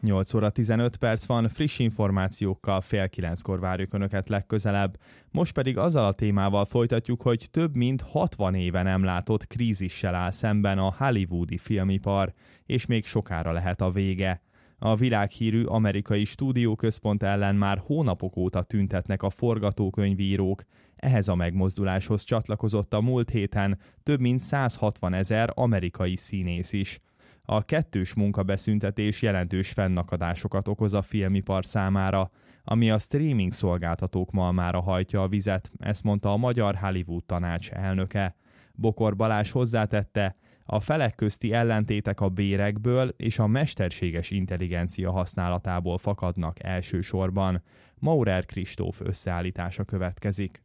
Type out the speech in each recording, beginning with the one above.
8 óra 15 perc van, friss információkkal 8:30 várjuk Önöket legközelebb. Most pedig azzal a témával folytatjuk, hogy több mint 60 éve nem látott krízissel áll szemben a hollywoodi filmipar, és még sokára lehet a vége. A világhírű amerikai stúdióközpont ellen már hónapok óta tüntetnek a forgatókönyvírók. Ehhez a megmozduláshoz csatlakozott a múlt héten több mint 160 000 amerikai színész is. A kettős munkabeszüntetés jelentős fennakadásokat okoz a filmipar számára, ami a streaming szolgáltatók malmára hajtja a vizet, ezt mondta a Magyar Hollywood Tanács elnöke. Bokor Balázs hozzátette, a felek közti ellentétek a bérekből és a mesterséges intelligencia használatából fakadnak elsősorban. Maurer Kristóf összeállítása következik.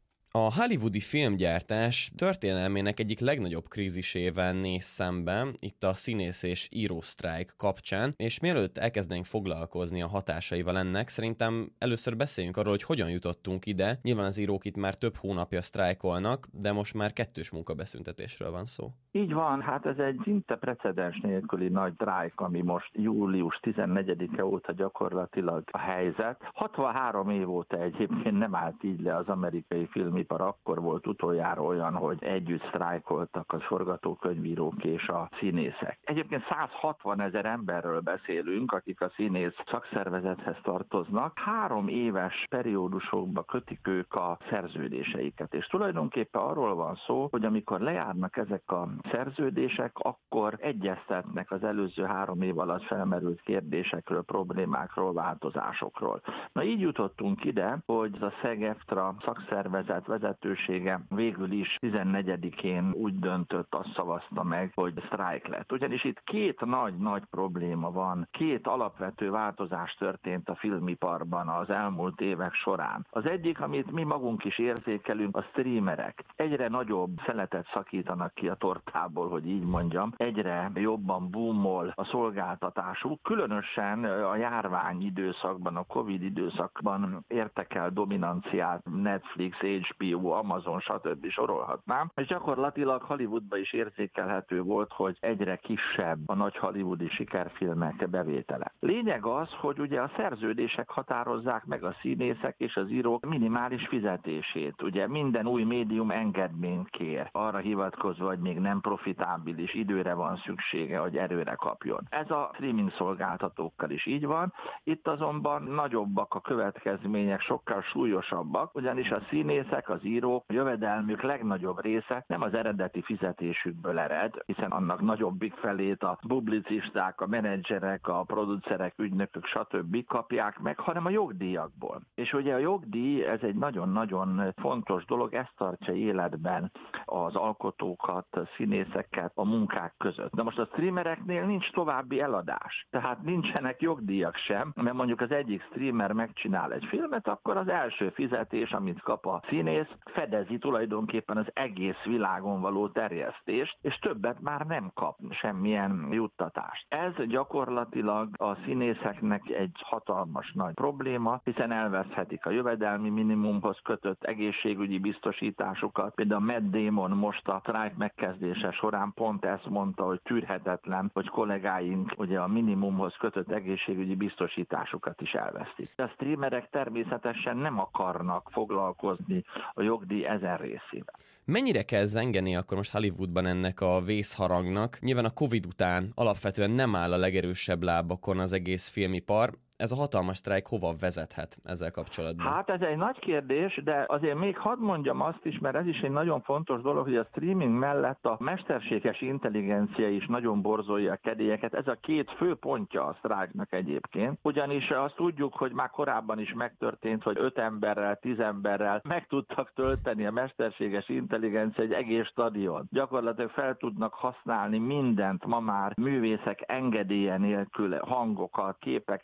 A hollywoodi filmgyártás történelmének egyik legnagyobb krízisével néz szembe, itt a színész és írósztrájk kapcsán, és mielőtt elkezdenénk foglalkozni a hatásaival ennek, szerintem először beszéljünk arról, hogy hogyan jutottunk ide. Nyilván az írók itt már több hónapja sztrájkolnak, de most már kettős munkabeszüntetésről van szó. Így van, hát ez egy szinte precedens nélküli nagy sztrájk, ami most július 14-e óta gyakorlatilag a helyzet. 63 év óta egyébként nem állt így le az amerikai filmipar, akkor volt utoljára olyan, hogy együtt sztrájkoltak a forgatókönyvírók és a színészek. Egyébként 160 000 emberről beszélünk, akik a színész szakszervezethez tartoznak. 3 éves periódusokba kötik ők a szerződéseiket, és tulajdonképpen arról van szó, hogy amikor lejárnak ezek a szerződések, akkor egyeztetnek az előző 3 év alatt felmerült kérdésekről, problémákról, változásokról. Na így jutottunk ide, hogy a SAG-AFTRA szakszervezet vezetősége végül is 14-én úgy döntött, azt szavazta meg, hogy sztrájk lett. Ugyanis itt két nagy probléma van, két alapvető változás történt a filmiparban az elmúlt évek során. Az egyik, amit mi magunk is érzékelünk, a streamerek. Egyre nagyobb szeletet szakítanak ki a tortából, hogy így mondjam, egyre jobban boomol a szolgáltatásuk, különösen a járvány időszakban, a Covid időszakban értek el dominanciát Netflix, HBO, Amazon, stb. Sorolhatnám, és gyakorlatilag Hollywoodban is érzékelhető volt, hogy egyre kisebb a nagy hollywoodi sikerfilmek bevétele. Lényeg az, hogy ugye a szerződések határozzák meg a színészek és az írók minimális fizetését. Ugye minden új médium engedményt kér, arra hivatkozva, hogy még nem profitábilis, időre van szüksége, hogy erőre kapjon. Ez a streaming szolgáltatókkal is így van, itt azonban nagyobbak a következmények, sokkal súlyosabbak, ugyanis a színészek, az írók jövedelmük legnagyobb része nem az eredeti fizetésükből ered, hiszen annak nagyobbik felét a publicisták, a menedzserek, a producerek, ügynökök, stb. Kapják meg, hanem a jogdíjakból. És ugye a jogdíj, ez egy nagyon-nagyon fontos dolog, ez tartja életben az alkotókat, a színészeket a munkák között. De most a streamereknél nincs további eladás, tehát nincsenek jogdíjak sem, mert mondjuk az egyik streamer megcsinál egy filmet, akkor az első fizetés, amit kap a színész, fedezi tulajdonképpen az egész világon való terjesztést, és többet már nem kap semmilyen juttatást. Ez gyakorlatilag a színészeknek egy hatalmas nagy probléma, hiszen elveszhetik a jövedelmi minimumhoz kötött egészségügyi biztosításukat. Például Matt Damon most a sztrájk megkezdése során pont ezt mondta, hogy tűrhetetlen, hogy kollégáink ugye a minimumhoz kötött egészségügyi biztosításukat is elvesztik. A streamerek természetesen nem akarnak foglalkozni a jogdíj ezen részével. Mennyire kell zengeni akkor most Hollywoodban ennek a vészharangnak? Nyilván a Covid után alapvetően nem áll a legerősebb lábakon az egész filmipar. Ez a hatalmas sztrájk hova vezethet ezzel kapcsolatban? Hát ez egy nagy kérdés, de azért még hadd mondjam azt is, mert ez is egy nagyon fontos dolog, hogy a streaming mellett a mesterséges intelligencia is nagyon borzolja a kedélyeket. Ez a két fő pontja a sztrájknak egyébként. Ugyanis azt tudjuk, hogy már korábban is megtörtént, hogy 5 emberrel, 10 emberrel meg tudtak tölteni a mesterséges intelligencia egy egész stadion. Gyakorlatilag fel tudnak használni mindent ma már művészek engedélye nélkül, hangokat, képeket, tehát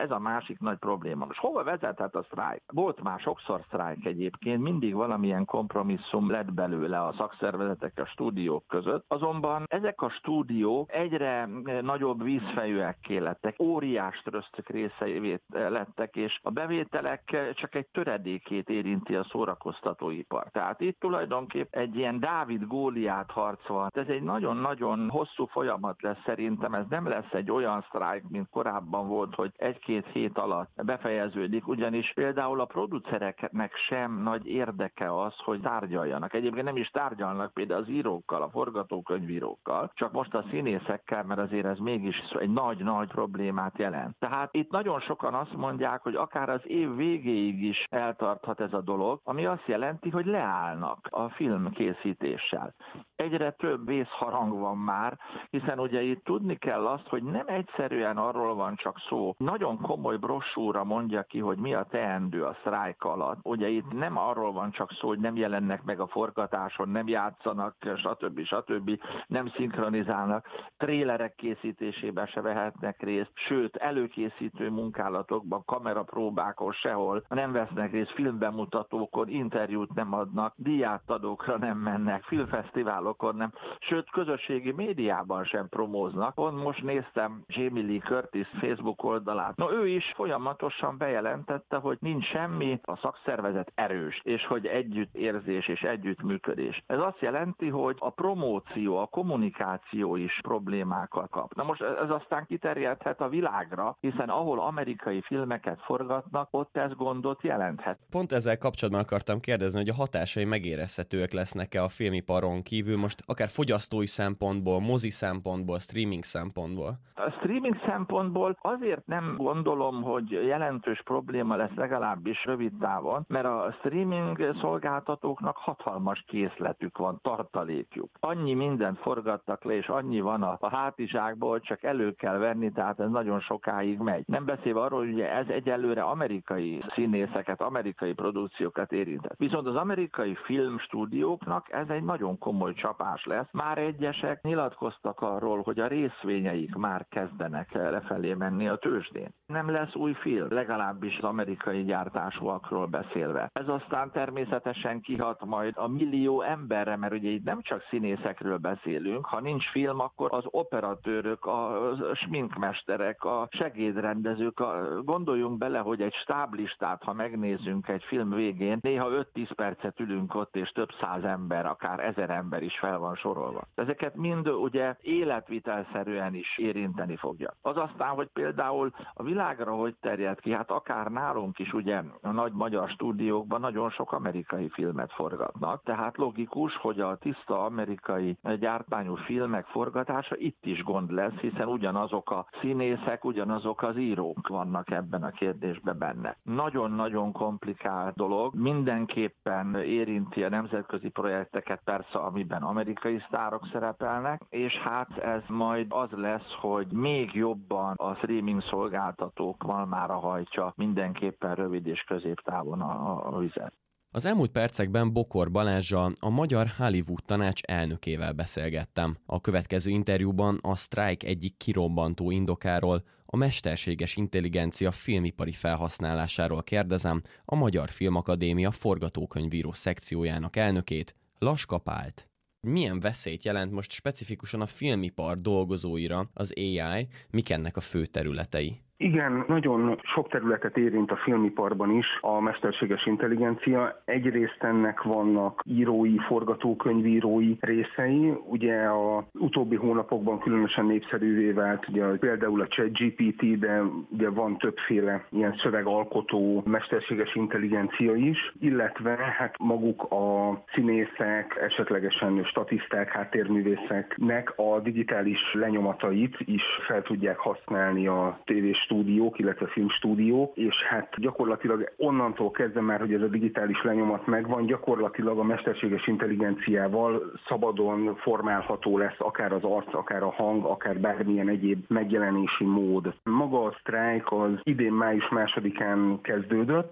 Ez a másik nagy probléma. Most hova vezethet a sztrájk? Volt már sokszor sztrájk egyébként, mindig valamilyen kompromisszum lett belőle a szakszervezetek, a stúdiók között. Azonban ezek a stúdiók egyre nagyobb vízfejűekké lettek, óriás trösztök részeivé lettek, és a bevételek csak egy töredékét érinti a szórakoztatóipar. Tehát itt tulajdonképpen egy ilyen Dávid-Góliát harc van. Ez egy nagyon-nagyon hosszú folyamat lesz szerintem, ez nem lesz egy olyan sztrájk, mint korábban volt, hogy 1-2 hét alatt befejeződik, ugyanis például a producereknek sem nagy érdeke az, hogy tárgyaljanak. Egyébként nem is tárgyalnak például az írókkal, a forgatókönyvírókkal, csak most a színészekkel, mert azért ez mégis egy nagy-nagy problémát jelent. Tehát itt nagyon sokan azt mondják, hogy akár az év végéig is eltarthat ez a dolog, ami azt jelenti, hogy leállnak a filmkészítéssel. Egyre több vészharang van már, hiszen ugye itt tudni kell azt, hogy nem egyszerűen arról van csak szó. Nagyon komoly brossúra mondja ki, hogy mi a teendő a sztrájk alatt. Ugye itt nem arról van csak szó, hogy nem jelennek meg a forgatáson, nem játszanak, stb. Nem szinkronizálnak, trélerek készítésében se vehetnek részt, sőt, előkészítő munkálatokban, kamerapróbákon sehol nem vesznek részt, filmbemutatókon, interjút nem adnak, díjátadókra nem mennek, filmfesztiválokon nem, sőt, közösségi médiában sem promóznak. Pont most néztem Jamie Lee Curtis Facebook oldalát. No, ő is folyamatosan bejelentette, hogy nincs semmi, a szakszervezet erős, és hogy együttérzés és együttműködés. Ez azt jelenti, hogy a promóció, a kommunikáció is problémákat kap. Na most ez aztán kiterjedhet a világra, hiszen ahol amerikai filmeket forgatnak, ott ez gondot jelenthet. Pont ezzel kapcsolatban akartam kérdezni, hogy a hatásai megérezhetőek lesznek-e a filmiparon kívül, most akár fogyasztói szempontból, mozi szempontból, streaming szempontból? A streaming szempontból azért nem gondolom, hogy jelentős probléma lesz legalábbis rövid távon, mert a streaming szolgáltatóknak hatalmas készletük van, tartalékjuk. Annyi mindent forgattak le, és annyi van a hátizsákból, csak elő kell venni, tehát ez nagyon sokáig megy. Nem beszélve arról, hogy ez egyelőre amerikai színészeket, amerikai produkciókat érintett. Viszont az amerikai filmstúdióknak ez egy nagyon komoly csapás lesz. Már egyesek nyilatkoztak arról, hogy a részvényeik már kezdenek lefelé menni a tőzsdén. Nem lesz új film, legalábbis az amerikai gyártásúakról beszélve. Ez aztán természetesen kihat majd a millió emberre, mert ugye itt nem csak színészekről beszélünk, ha nincs film, akkor az operatőrök, a sminkmesterek, a segédrendezők, gondoljunk bele, hogy egy stáblistát, ha megnézzünk egy film végén, néha 5-10 percet ülünk ott, és több száz ember, akár 1000 ember is fel van sorolva. Ezeket mind ugye életvitelszerűen is érinteni fogja. Az aztán, hogy például a világra hogy terjed ki, hát akár nálunk is ugye a nagy magyar stúdiókban nagyon sok amerikai filmet forgatnak, tehát logikus, hogy a tiszta amerikai gyártmányú filmek forgatása itt is gond lesz, hiszen ugyanazok a színészek, ugyanazok az írók vannak ebben a kérdésben benne. Nagyon-nagyon komplikált dolog, mindenképpen érinti a nemzetközi projekteket, persze, amiben amerikai sztárok szerepelnek, és hát ez majd az lesz, hogy még jobban a streaming szolgáltatók malmára hajtsa mindenképpen rövid és középtávon a vizet. Az elmúlt percekben Bokor Balázssal, a Magyar Hollywood Tanács elnökével beszélgettem. A következő interjúban a sztrájk egyik kirobbantó indokáról, a mesterséges intelligencia filmipari felhasználásáról kérdezem a Magyar Filmakadémia forgatókönyvíró szekciójának elnökét, Laska Pált. Milyen veszélyt jelent most specifikusan a filmipar dolgozóira az AI, mik ennek a fő területei? Igen, nagyon sok területet érint a filmiparban is a mesterséges intelligencia. Egyrészt ennek vannak írói, forgatókönyvírói részei. Ugye a utóbbi hónapokban különösen népszerűvé vált ugye, például a ChatGPT, de ugye van többféle ilyen szövegalkotó mesterséges intelligencia is, illetve hát maguk a színészek, esetlegesen statiszták, háttérművészeknek a digitális lenyomatait is fel tudják használni a tévéstúdiók, illetve filmstúdiók, és hát gyakorlatilag onnantól kezdve már, hogy ez a digitális lenyomat megvan, gyakorlatilag a mesterséges intelligenciával szabadon formálható lesz akár az arc, akár a hang, akár bármilyen egyéb megjelenési mód. Maga a sztrájk az idén május 2-án kezdődött,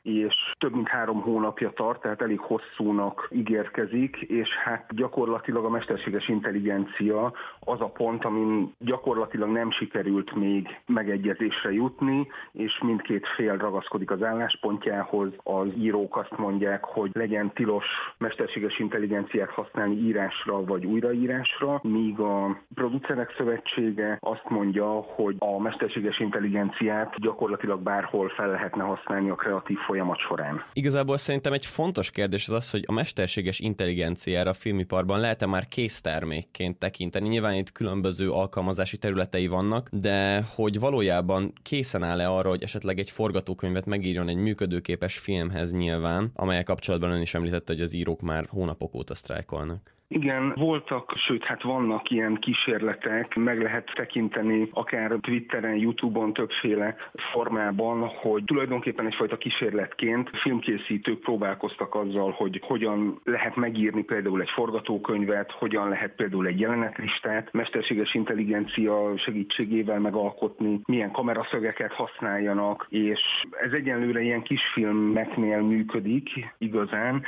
és több mint 3 hónapja tart, tehát elég hosszúnak ígérkezik, és hát gyakorlatilag a mesterséges intelligencia az a pont, amin gyakorlatilag nem sikerült még megegyezésre jutni, és mindkét fél ragaszkodik az álláspontjához. Az írók azt mondják, hogy legyen tilos mesterséges intelligenciát használni írásra vagy újraírásra, míg a producerek szövetsége azt mondja, hogy a mesterséges intelligenciát gyakorlatilag bárhol fel lehetne használni a kreatív folyamat során. Igazából szerintem egy fontos kérdés az, hogy a mesterséges intelligenciára a filmiparban lehet-e már késztermékként tekinteni. Nyilván itt különböző alkalmazási területei vannak, de hogy valójában készen áll-e arra, hogy esetleg egy forgatókönyvet megírjon egy működőképes filmhez nyilván, amelyek kapcsolatban ön is említette, hogy az írók már hónapok óta sztrájkolnak. Igen, voltak, sőt, hát vannak ilyen kísérletek, meg lehet tekinteni akár Twitteren, YouTube-on többféle formában, hogy tulajdonképpen egyfajta kísérletként filmkészítők próbálkoztak azzal, hogy hogyan lehet megírni például egy forgatókönyvet, hogyan lehet például egy jelenetlistát mesterséges intelligencia segítségével megalkotni, milyen kameraszögeket használjanak, és ez egyenlőre ilyen kisfilmeknél működik igazán,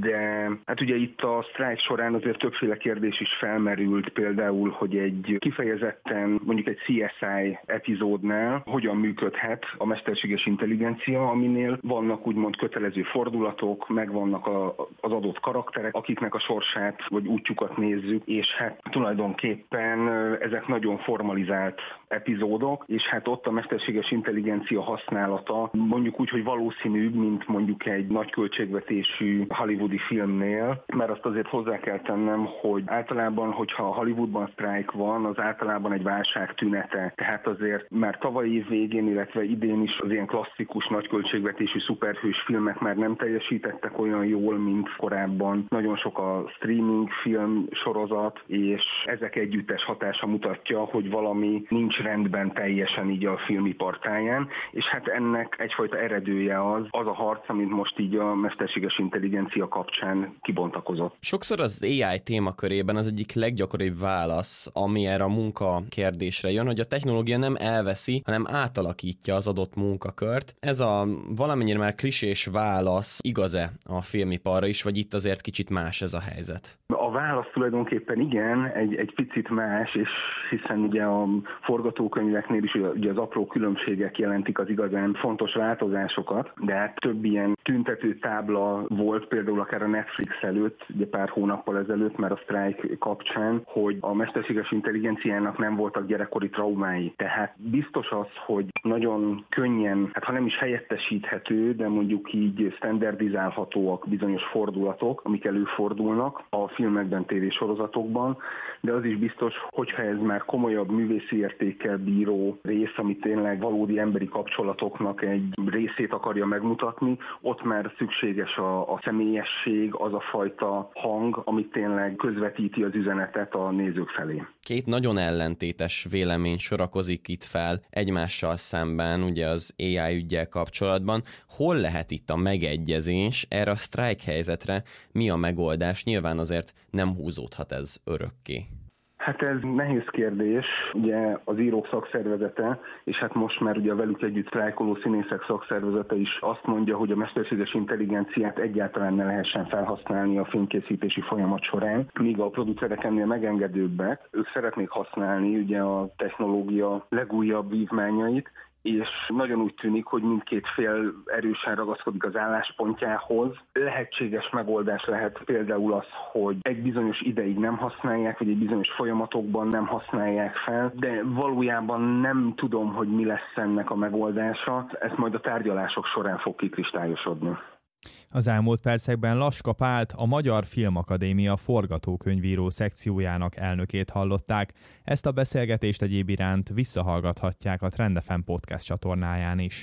de hát ugye itt a sztrájk során azért többféle kérdés is felmerült, például, hogy egy kifejezetten mondjuk egy CSI epizódnál hogyan működhet a mesterséges intelligencia, aminél vannak úgymond kötelező fordulatok, meg vannak az adott karakterek, akiknek a sorsát vagy útjukat nézzük, és hát tulajdonképpen ezek nagyon formalizált epizódok, és hát ott a mesterséges intelligencia használata mondjuk úgy, hogy valószínűbb, mint mondjuk egy nagy költségvetésű hollywoodi filmnél, mert azt azért hozzá kell tennem, hogy általában, hogyha Hollywoodban sztrájk van, az általában egy válság tünete. Tehát azért már tavaly év végén, illetve idén is az ilyen klasszikus nagy költségvetésű szuperhős filmek már nem teljesítettek olyan jól, mint korábban. Nagyon sok a streaming film sorozat, és ezek együttes hatása mutatja, hogy valami nincs rendben teljesen így a filmipar táján, és hát ennek egyfajta eredője az a harc, amit most így a mesterséges intelligencia kapcsán kibontakozott. Sokszor az AI témakörében az egyik leggyakoribb válasz, ami erre a munka kérdésre jön, hogy a technológia nem elveszi, hanem átalakítja az adott munkakört. Ez a valamennyire már klisés válasz igaz-e a filmiparra is, vagy itt azért kicsit más ez a helyzet? A válasz tulajdonképpen igen, egy picit más, és hiszen ugye a forgatókönyveknél is ugye az apró különbségek jelentik az igazán fontos változásokat, de hát több ilyen tüntető tábla volt például akár a Netflix előtt, ugye pár hónappal ezelőtt, mert a sztrájk kapcsán, hogy a mesterséges intelligenciának nem voltak gyerekkori traumái. Tehát biztos az, hogy nagyon könnyen, hát ha nem is helyettesíthető, de mondjuk így standardizálhatóak bizonyos fordulatok, amik előfordulnak a filmekben, tévésorozatokban, de az is biztos, hogyha ez már komolyabb művészi értékkel bíró rész, ami tényleg valódi emberi kapcsolatoknak egy részét akarja megmutatni, ott már szükséges a személyesség, az a fajta hang, amit tényleg közvetíti az üzenetet a nézők felé. Két nagyon ellentétes vélemény sorakozik itt fel egymással szemben, ugye az AI üggyel kapcsolatban. Hol lehet itt a megegyezés erre a sztrájk helyzetre? Mi a megoldás? Nyilván azért nem húzódhat ez örökké. Hát ez nehéz kérdés, ugye az írók szakszervezete, és hát most már ugye a velük együtt sztrájkoló színészek szakszervezete is azt mondja, hogy a mesterséges intelligenciát egyáltalán ne lehessen felhasználni a filmkészítési folyamat során, míg a producerek ennél megengedőbbek, ők szeretnék használni ugye a technológia legújabb vívmányait, és nagyon úgy tűnik, hogy mindkét fél erősen ragaszkodik az álláspontjához. Lehetséges megoldás lehet például az, hogy egy bizonyos ideig nem használják, vagy egy bizonyos folyamatokban nem használják fel, de valójában nem tudom, hogy mi lesz ennek a megoldása. Ezt majd a tárgyalások során fog kikristályosodni. Az elmúlt percekben Laska Pált, a Magyar Filmakadémia forgatókönyvíró szekciójának elnökét hallották. Ezt a beszélgetést egyéb iránt visszahallgathatják a Trend FM podcast csatornáján is.